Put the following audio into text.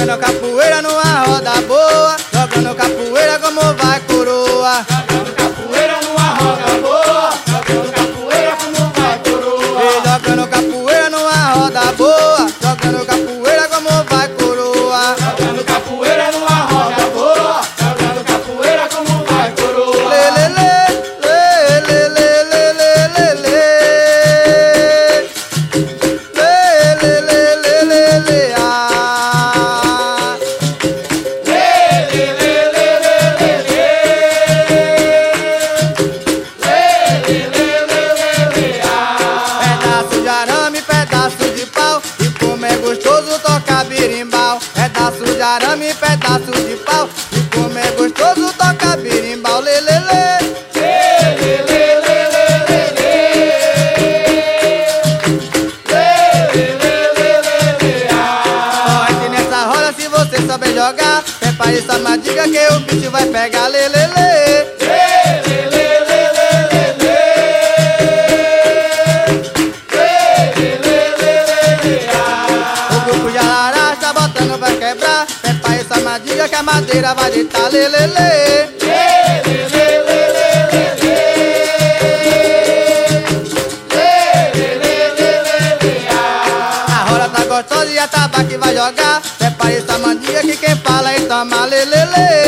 Jogando capoeira numa roda boa, jogando capoeira como vai coroa. Jogando capoeira numa roda boa, jogando capoeira como vai coroa. E jogando capoeira numa roda boa, jogando capoeira como vai coroa. Jogando capoeira numa roda boa, jogando capoeira como vai coroa. Lê, lê, lê, lê, lê, lê, lê, lê, lê, lê. Lê, lê, lê, lê, lê, lê, ah. Lê, lê, lê, lê, lê, lê, lê. Lê, lê, lê, lê, lê, lê, ah. Pedaço de arame, pedaço de pau, e como é gostoso tocar berimbau. Pedaço de arame, pedaço de pau, e como é gostoso tocar berimbau. Lê, lê, lê. Pode nessa roda se você souber jogar. Prepare essa madiga que o bicho vai pegar. Lê, lê, lê. O grupo de Arará está botando pra quebrar. Prepare essa madiga que a madeira vai deitar. Lê, lê, lê. A roda tá gostosa e a tabaque vai jogar. Prepare essa mandiga que quem fala é toma. Lê, lê, lê.